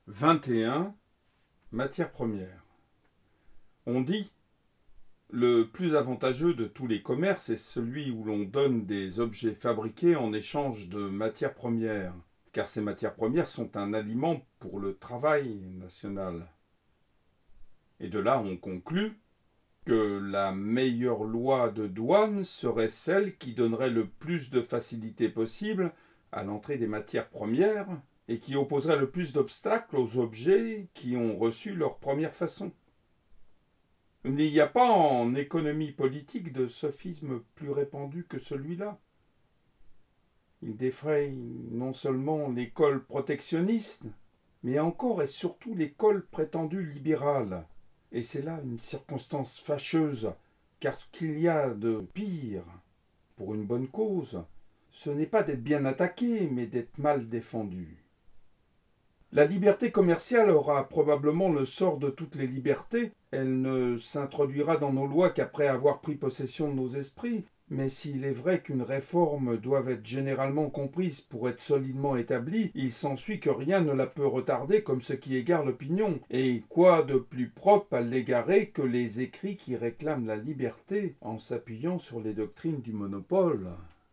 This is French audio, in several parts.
21. Matières premières. On dit le plus avantageux de tous les commerces est celui où l'on donne des objets fabriqués en échange de matières premières, car ces matières premières sont un aliment pour le travail national. Et de là on conclut que la meilleure loi de douane serait celle qui donnerait le plus de facilité possible à l'entrée des matières premières et qui opposerait le plus d'obstacles aux objets qui ont reçu leur première façon. Il n'y a pas en économie politique de sophisme plus répandu que celui-là. Il défraye non seulement l'école protectionniste, mais encore et surtout l'école prétendue libérale. Et c'est là une circonstance fâcheuse, car ce qu'il y a de pire pour une bonne cause, ce n'est pas d'être bien attaqué, mais d'être mal défendu. La liberté commerciale aura probablement le sort de toutes les libertés. Elle ne s'introduira dans nos lois qu'après avoir pris possession de nos esprits. Mais s'il est vrai qu'une réforme doit être généralement comprise pour être solidement établie, il s'ensuit que rien ne la peut retarder comme ce qui égare l'opinion. Et quoi de plus propre à l'égarer que les écrits qui réclament la liberté en s'appuyant sur les doctrines du monopole ?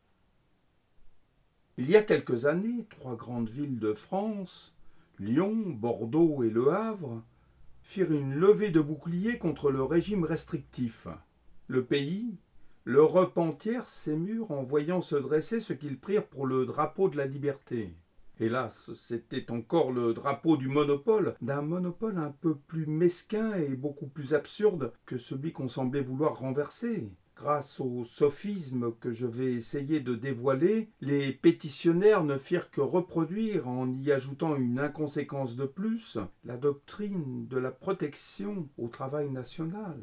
Il y a quelques années, 3 grandes villes de France, Lyon, Bordeaux et Le Havre, firent une levée de boucliers contre le régime restrictif. Le pays, l'Europe entière s'émurent en voyant se dresser ce qu'ils prirent pour le drapeau de la liberté. Hélas, c'était encore le drapeau du monopole, d'un monopole un peu plus mesquin et beaucoup plus absurde que celui qu'on semblait vouloir renverser. Grâce au sophisme que je vais essayer de dévoiler, les pétitionnaires ne firent que reproduire, en y ajoutant une inconséquence de plus, la doctrine de la protection au travail national.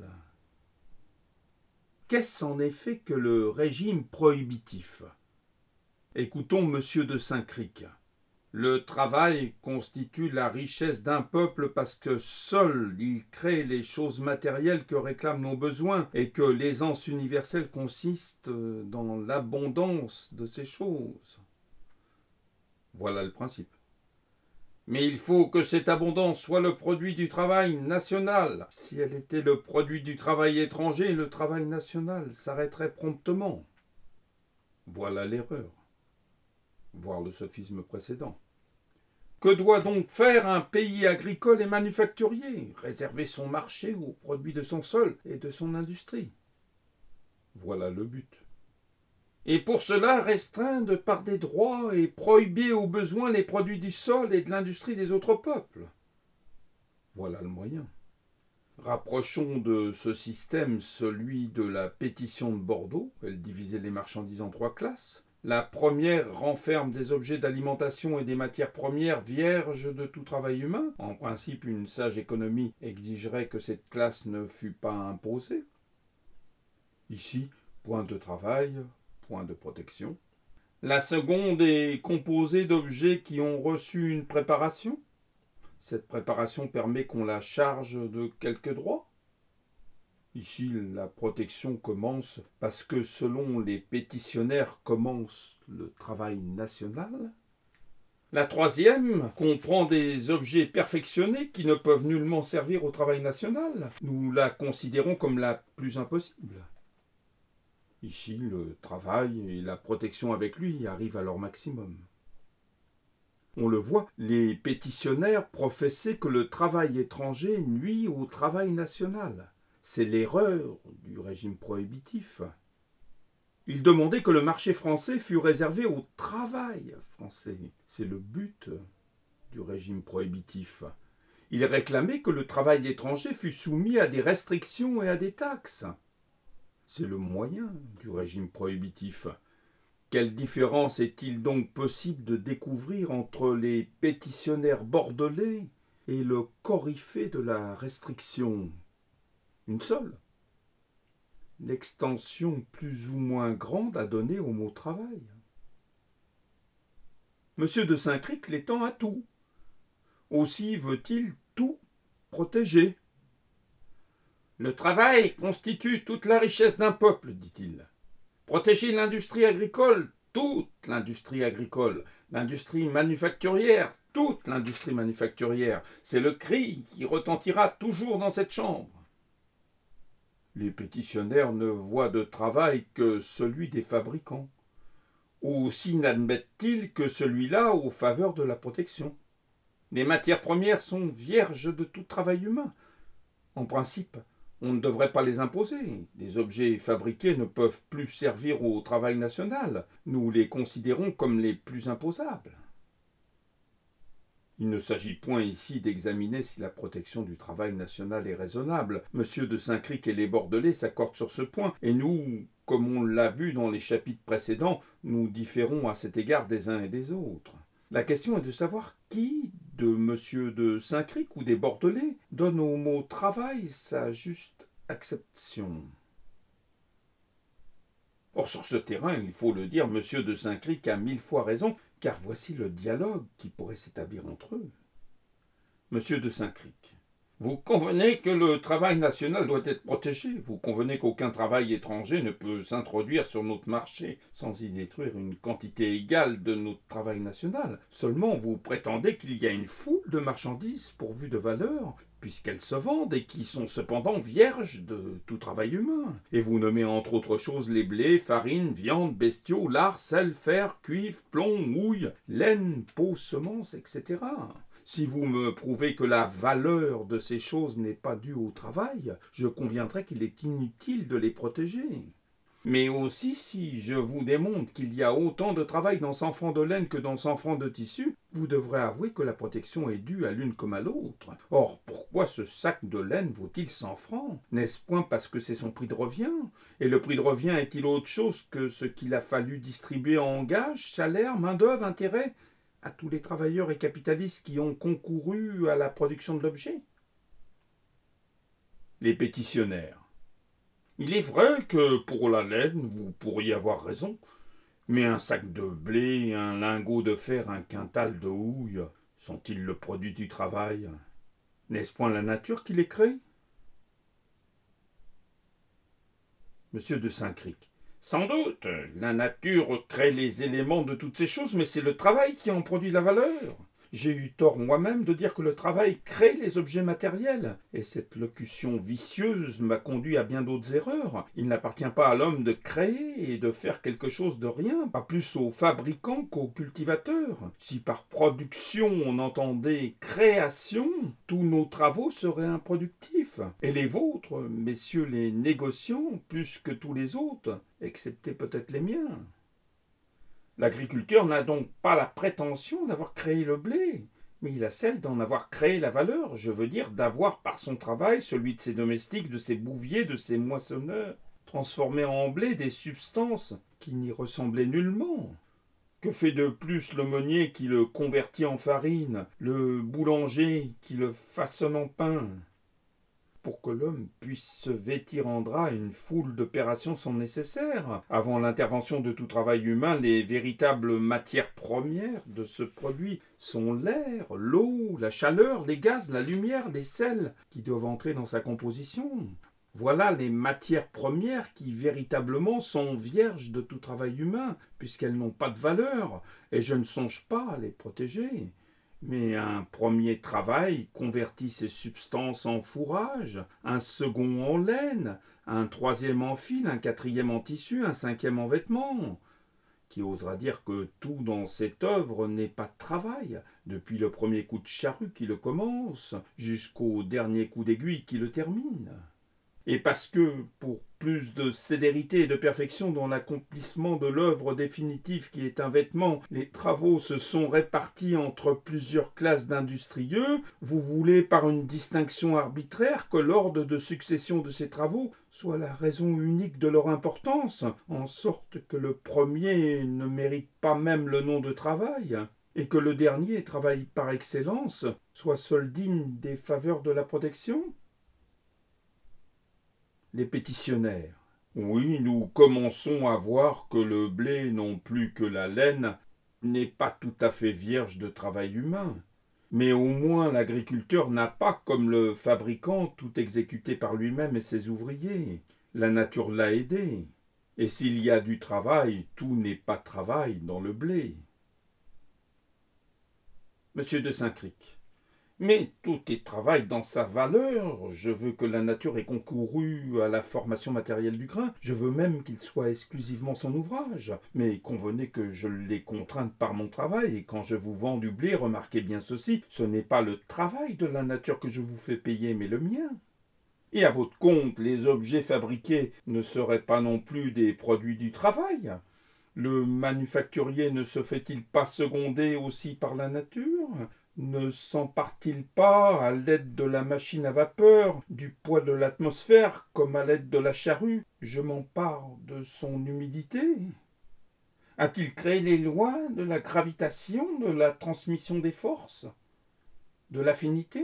Qu'est-ce en effet que le régime prohibitif ? Écoutons M. de Saint-Cricq. Le travail constitue la richesse d'un peuple parce que seul il crée les choses matérielles que réclament nos besoins et que l'aisance universelle consiste dans l'abondance de ces choses. Voilà le principe. Mais il faut que cette abondance soit le produit du travail national. Si elle était le produit du travail étranger, le travail national s'arrêterait promptement. Voilà l'erreur, voire le sophisme précédent. Que doit donc faire un pays agricole et manufacturier ? Réserver son marché aux produits de son sol et de son industrie. Voilà le but. Et pour cela restreindre par des droits et prohiber au besoin les produits du sol et de l'industrie des autres peuples. Voilà le moyen. Rapprochons de ce système celui de la pétition de Bordeaux. Elle divisait les marchandises en 3 classes. La première renferme des objets d'alimentation et des matières premières vierges de tout travail humain. En principe, une sage économie exigerait que cette classe ne fût pas imposée. Ici, point de travail, point de protection. La seconde est composée d'objets qui ont reçu une préparation. Cette préparation permet qu'on la charge de quelques droits. Ici, la protection commence parce que, selon les pétitionnaires, commence le travail national. La troisième comprend des objets perfectionnés qui ne peuvent nullement servir au travail national. Nous la considérons comme la plus impossible. Ici, le travail et la protection avec lui arrivent à leur maximum. On le voit, les pétitionnaires professaient que le travail étranger nuit au travail national. C'est l'erreur du régime prohibitif. Ils demandaient que le marché français fût réservé au travail français. C'est le but du régime prohibitif. Ils réclamaient que le travail étranger fût soumis à des restrictions et à des taxes. C'est le moyen du régime prohibitif. Quelle différence est-il donc possible de découvrir entre les pétitionnaires bordelais et le coryphée de la restriction ? Une seule. L'extension plus ou moins grande à donner au mot travail. M. de Saint-Cricq l'étend à tout. Aussi veut-il tout protéger. Le travail constitue toute la richesse d'un peuple, dit-il. Protéger l'industrie agricole, toute l'industrie agricole, l'industrie manufacturière, toute l'industrie manufacturière. C'est le cri qui retentira toujours dans cette chambre. Les pétitionnaires ne voient de travail que celui des fabricants. Aussi n'admettent-ils que celui-là aux faveurs de la protection. Les matières premières sont vierges de tout travail humain. En principe, on ne devrait pas les imposer. Les objets fabriqués ne peuvent plus servir au travail national. Nous les considérons comme les plus imposables. Il ne s'agit point ici d'examiner si la protection du travail national est raisonnable. Monsieur de Saint-Cricq et les Bordelais s'accordent sur ce point, et nous, comme on l'a vu dans les chapitres précédents, nous différons à cet égard des uns et des autres. La question est de savoir qui, de monsieur de Saint-Cricq ou des Bordelais, donne au mot travail sa juste acception. Or, sur ce terrain, il faut le dire, monsieur de Saint-Cricq a 1000 fois raison, car voici le dialogue qui pourrait s'établir entre eux. Monsieur de Saint-Cricq, vous convenez que le travail national doit être protégé. Vous convenez qu'aucun travail étranger ne peut s'introduire sur notre marché sans y détruire une quantité égale de notre travail national. Seulement, vous prétendez qu'il y a une foule de marchandises pourvues de valeur, puisqu'elles se vendent et qui sont cependant vierges de tout travail humain. Et vous nommez entre autres choses les blés, farine, viande, bestiaux, lard, sel, fer, cuivre, plomb, houille, laine, peau, semences, etc. Si vous me prouvez que la valeur de ces choses n'est pas due au travail, je conviendrai qu'il est inutile de les protéger. Mais aussi, si je vous démontre qu'il y a autant de travail dans 100 francs de laine que dans 100 francs de tissu, vous devrez avouer que la protection est due à l'une comme à l'autre. Or, pourquoi ce sac de laine vaut-il 100 francs? N'est-ce point parce que c'est son prix de revient? Et le prix de revient est-il autre chose que ce qu'il a fallu distribuer en gages, salaire, main-d'œuvre, intérêt à tous les travailleurs et capitalistes qui ont concouru à la production de l'objet? Les pétitionnaires. Il est vrai que pour la laine, vous pourriez avoir raison, mais un sac de blé, un lingot de fer, un quintal de houille, sont-ils le produit du travail? N'est-ce point la nature qui les crée? Monsieur de Saint-Cricq. Sans doute, la nature crée les éléments de toutes ces choses, mais c'est le travail qui en produit la valeur. J'ai eu tort moi-même de dire que le travail crée les objets matériels, et cette locution vicieuse m'a conduit à bien d'autres erreurs. Il n'appartient pas à l'homme de créer et de faire quelque chose de rien, pas plus aux fabricants qu'aux cultivateurs. Si par production on entendait création, tous nos travaux seraient improductifs. Et les vôtres, messieurs les négociants, plus que tous les autres, excepté peut-être les miens. L'agriculteur n'a donc pas la prétention d'avoir créé le blé, mais il a celle d'en avoir créé la valeur, je veux dire d'avoir par son travail celui de ses domestiques, de ses bouviers, de ses moissonneurs, transformé en blé des substances qui n'y ressemblaient nullement. Que fait de plus l'aumônier qui le convertit en farine, le boulanger qui le façonne en pain? Pour que l'homme puisse se vêtir en drap, une foule d'opérations sont nécessaires. Avant l'intervention de tout travail humain, les véritables matières premières de ce produit sont l'air, l'eau, la chaleur, les gaz, la lumière, les sels qui doivent entrer dans sa composition. Voilà les matières premières qui véritablement sont vierges de tout travail humain, puisqu'elles n'ont pas de valeur, et je ne songe pas à les protéger. Mais un premier travail convertit ces substances en fourrage, un second en laine, un troisième en fil, un quatrième en tissu, un cinquième en vêtements. Qui osera dire que tout dans cette œuvre n'est pas de travail, depuis le premier coup de charrue qui le commence, jusqu'au dernier coup d'aiguille qui le termine? Et parce que, pour plus de célérité et de perfection dans l'accomplissement de l'œuvre définitive qui est un vêtement, les travaux se sont répartis entre plusieurs classes d'industrieux, vous voulez par une distinction arbitraire que l'ordre de succession de ces travaux soit la raison unique de leur importance, en sorte que le premier ne mérite pas même le nom de travail, et que le dernier, travail par excellence, soit seul digne des faveurs de la protection? Les pétitionnaires. Oui, nous commençons à voir que le blé, non plus que la laine, n'est pas tout à fait vierge de travail humain. Mais au moins l'agriculteur n'a pas, comme le fabricant, tout exécuté par lui-même et ses ouvriers. La nature l'a aidé. Et s'il y a du travail, tout n'est pas travail dans le blé. Monsieur de Saint-Cricq. Mais tout est travail dans sa valeur. Je veux que la nature ait concouru à la formation matérielle du grain. Je veux même qu'il soit exclusivement son ouvrage. Mais convenez que je l'ai contrainte par mon travail, et quand je vous vends du blé, remarquez bien ceci, ce n'est pas le travail de la nature que je vous fais payer, mais le mien. Et à votre compte, les objets fabriqués ne seraient pas non plus des produits du travail. Le manufacturier ne se fait-il pas seconder aussi par la nature? Ne s'empare-t-il pas, à l'aide de la machine à vapeur, du poids de l'atmosphère, comme à l'aide de la charrue, je m'empare de son humidité? A-t-il créé les lois de la gravitation, de la transmission des forces, de l'affinité?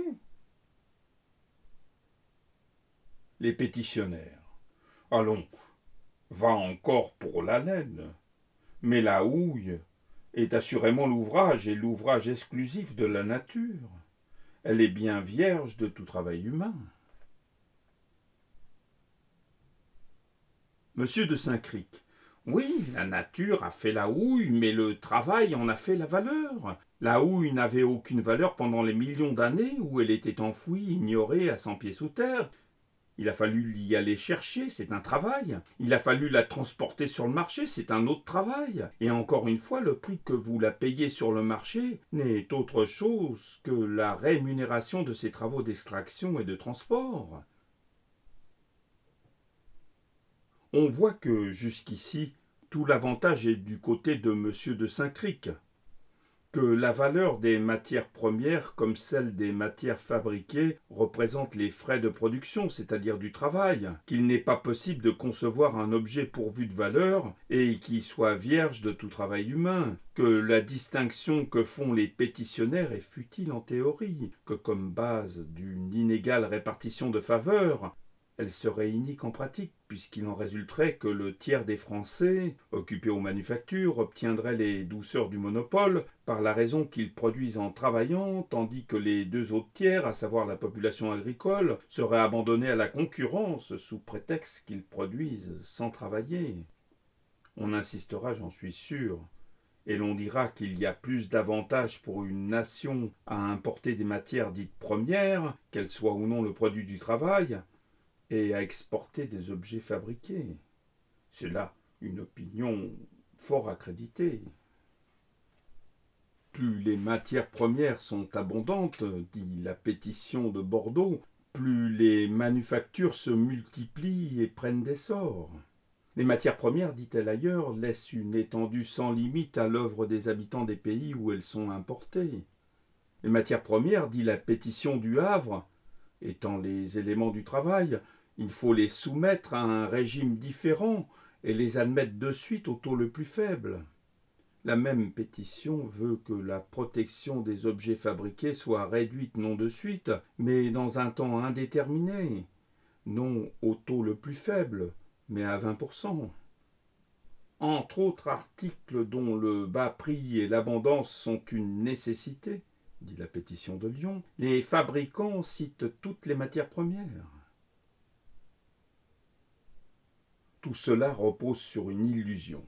Les pétitionnaires. Allons, va encore pour la laine. Mais la houille est assurément l'ouvrage, et l'ouvrage exclusif de la nature. Elle est bien vierge de tout travail humain. Monsieur de Saint-Cricq. Oui, la nature a fait la houille, mais le travail en a fait la valeur. La houille n'avait aucune valeur pendant les millions d'années où elle était enfouie, ignorée, à 100 pieds sous terre. Il a fallu l'y aller chercher, c'est un travail. Il a fallu la transporter sur le marché, c'est un autre travail. Et encore une fois, le prix que vous la payez sur le marché n'est autre chose que la rémunération de ces travaux d'extraction et de transport. On voit que, jusqu'ici, tout l'avantage est du côté de monsieur de Saint-Cricq, que la valeur des matières premières comme celle des matières fabriquées représente les frais de production, c'est-à-dire du travail, qu'il n'est pas possible de concevoir un objet pourvu de valeur et qui soit vierge de tout travail humain, que la distinction que font les pétitionnaires est futile en théorie, que comme base d'une inégale répartition de faveurs, elle serait inique en pratique, puisqu'il en résulterait que le tiers des Français, occupés aux manufactures, obtiendraient les douceurs du monopole par la raison qu'ils produisent en travaillant, tandis que les deux autres tiers, à savoir la population agricole, seraient abandonnés à la concurrence sous prétexte qu'ils produisent sans travailler. On insistera, j'en suis sûr, et l'on dira qu'il y a plus d'avantages pour une nation à importer des matières dites premières, qu'elles soient ou non le produit du travail, et à exporter des objets fabriqués. C'est là une opinion fort accréditée. Plus les matières premières sont abondantes, dit la pétition de Bordeaux, plus les manufactures se multiplient et prennent d'essor. Les matières premières, dit-elle ailleurs, laissent une étendue sans limite à l'œuvre des habitants des pays où elles sont importées. Les matières premières, dit la pétition du Havre, étant les éléments du travail, il faut les soumettre à un régime différent et les admettre de suite au taux le plus faible. La même pétition veut que la protection des objets fabriqués soit réduite non de suite, mais dans un temps indéterminé, non au taux le plus faible, mais à 20%. Entre autres articles dont le bas prix et l'abondance sont une nécessité, dit la pétition de Lyon, les fabricants citent toutes les matières premières. Tout cela repose sur une illusion.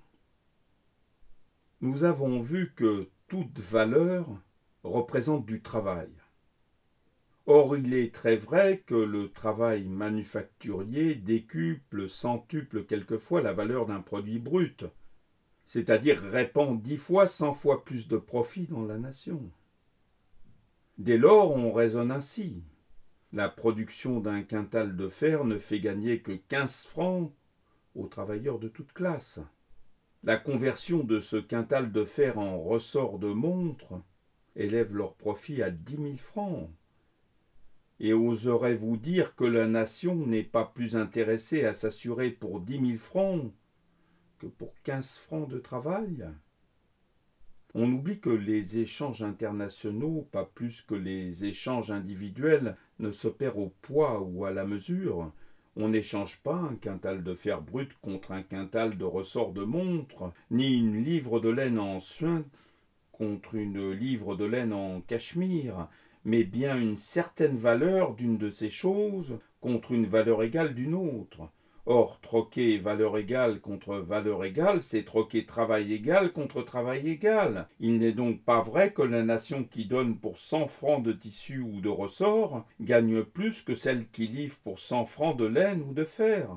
Nous avons vu que toute valeur représente du travail. Or, il est très vrai que le travail manufacturier décuple, centuple quelquefois la valeur d'un produit brut, c'est-à-dire répand 10 fois, 100 fois plus de profit dans la nation. Dès lors, on raisonne ainsi. La production d'un quintal de fer ne fait gagner que 15 francs aux travailleurs de toute classe. La conversion de ce quintal de fer en ressort de montre élève leur profit à 10 000 francs. Et oserez-vous dire que la nation n'est pas plus intéressée à s'assurer pour 10 000 francs que pour 15 francs de travail? On oublie que les échanges internationaux, pas plus que les échanges individuels, ne s'opèrent au poids ou à la mesure. On n'échange pas un quintal de fer brut contre un quintal de ressort de montre, ni une livre de laine en suin contre une livre de laine en cachemire, mais bien une certaine valeur d'une de ces choses contre une valeur égale d'une autre. Or, troquer valeur égale contre valeur égale, c'est troquer travail égal contre travail égal. Il n'est donc pas vrai que la nation qui donne pour 100 francs de tissu ou de ressort gagne plus que celle qui livre pour 100 francs de laine ou de fer.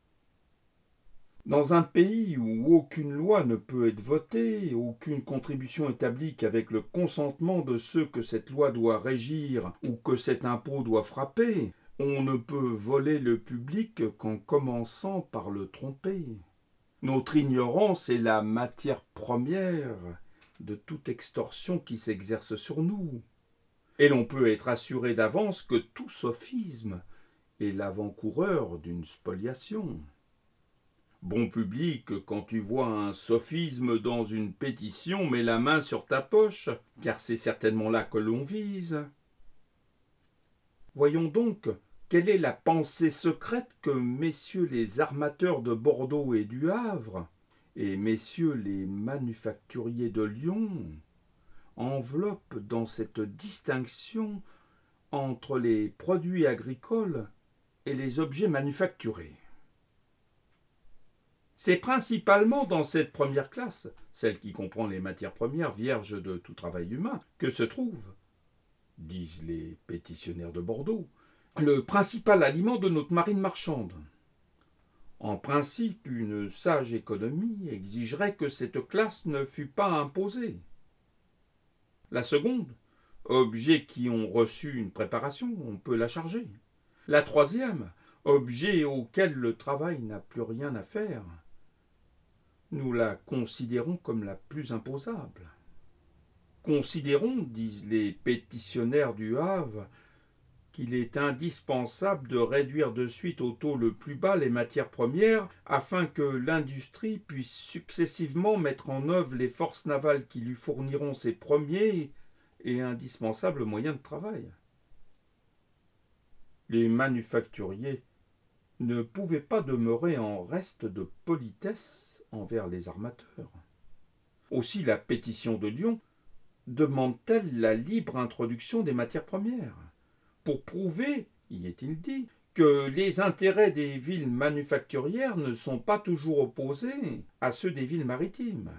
Dans un pays où aucune loi ne peut être votée, aucune contribution établie qu'avec le consentement de ceux que cette loi doit régir ou que cet impôt doit frapper, on ne peut voler le public qu'en commençant par le tromper. Notre ignorance est la matière première de toute extorsion qui s'exerce sur nous. Et l'on peut être assuré d'avance que tout sophisme est l'avant-coureur d'une spoliation. Bon public, quand tu vois un sophisme dans une pétition, mets la main sur ta poche, car c'est certainement là que l'on vise. Voyons donc quelle est la pensée secrète que messieurs les armateurs de Bordeaux et du Havre, et messieurs les manufacturiers de Lyon, enveloppent dans cette distinction entre les produits agricoles et les objets manufacturés. C'est principalement dans cette première classe, celle qui comprend les matières premières vierges de tout travail humain, que se trouve, disent les pétitionnaires de Bordeaux, le principal aliment de notre marine marchande. En principe, une sage économie exigerait que cette classe ne fût pas imposée. La seconde, objets qui ont reçu une préparation, on peut la charger. La troisième, objets auxquels le travail n'a plus rien à faire, nous la considérons comme la plus imposable. Considérons, disent les pétitionnaires du Havre, qu'il est indispensable de réduire de suite au taux le plus bas les matières premières afin que l'industrie puisse successivement mettre en œuvre les forces navales qui lui fourniront ses premiers et indispensables moyens de travail. Les manufacturiers ne pouvaient pas demeurer en reste de politesse envers les armateurs. Aussi la pétition de Lyon demande-t-elle la libre introduction des matières premières, pour prouver, y est-il dit, que les intérêts des villes manufacturières ne sont pas toujours opposés à ceux des villes maritimes.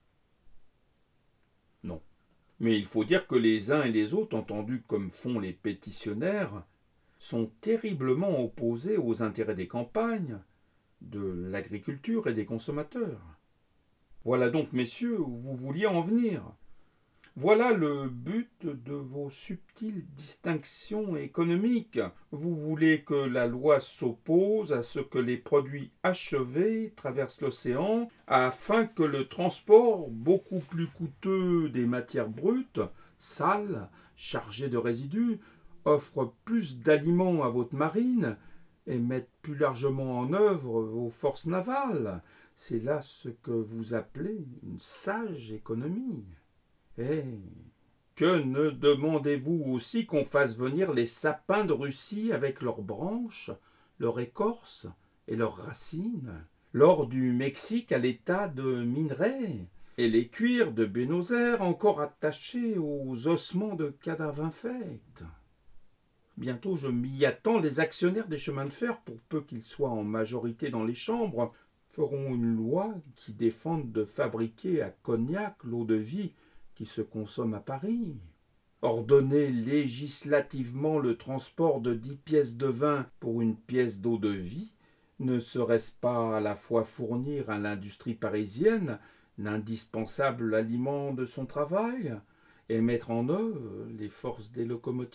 Non, mais il faut dire que les uns et les autres, entendus comme font les pétitionnaires, sont terriblement opposés aux intérêts des campagnes, de l'agriculture et des consommateurs. Voilà donc, messieurs, où vous vouliez en venir. Voilà le but de vos subtiles distinctions économiques. Vous voulez que la loi s'oppose à ce que les produits achevés traversent l'océan, afin que le transport beaucoup plus coûteux des matières brutes, sales, chargées de résidus, offre plus d'aliments à votre marine et mette plus largement en œuvre vos forces navales. C'est là ce que vous appelez une sage économie. Eh, que ne demandez-vous aussi qu'on fasse venir les sapins de Russie avec leurs branches, leur écorce et leurs racines, l'or du Mexique à l'état de minerai, et les cuirs de Buenos Aires encore attachés aux ossements de cadavres infects. Bientôt, je m'y attends, les actionnaires des chemins de fer, pour peu qu'ils soient en majorité dans les chambres, feront une loi qui défende de fabriquer à Cognac l'eau-de-vie qui se consomme à Paris. Ordonner législativement le transport de 10 pièces de vin pour une pièce d'eau-de-vie, ne serait-ce pas à la fois fournir à l'industrie parisienne l'indispensable aliment de son travail et mettre en œuvre les forces des locomotives ?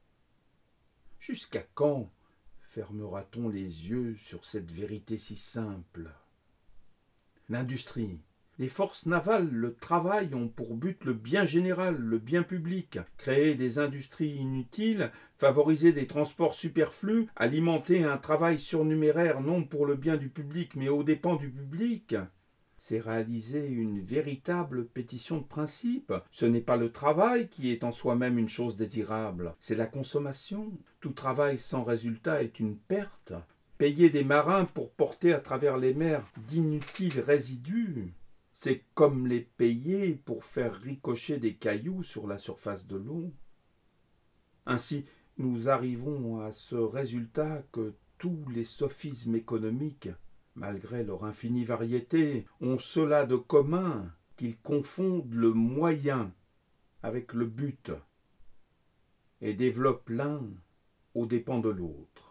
Jusqu'à quand fermera-t-on les yeux sur cette vérité si simple ? L'industrie, les forces navales, le travail ont pour but le bien général, le bien public. Créer des industries inutiles, favoriser des transports superflus, alimenter un travail surnuméraire non pour le bien du public mais aux dépens du public, c'est réaliser une véritable pétition de principe. Ce n'est pas le travail qui est en soi-même une chose désirable, c'est la consommation. Tout travail sans résultat est une perte. Payer des marins pour porter à travers les mers d'inutiles résidus, c'est comme les payer pour faire ricocher des cailloux sur la surface de l'eau. Ainsi, nous arrivons à ce résultat que tous les sophismes économiques, malgré leur infinie variété, ont cela de commun qu'ils confondent le moyen avec le but et développent l'un aux dépens de l'autre.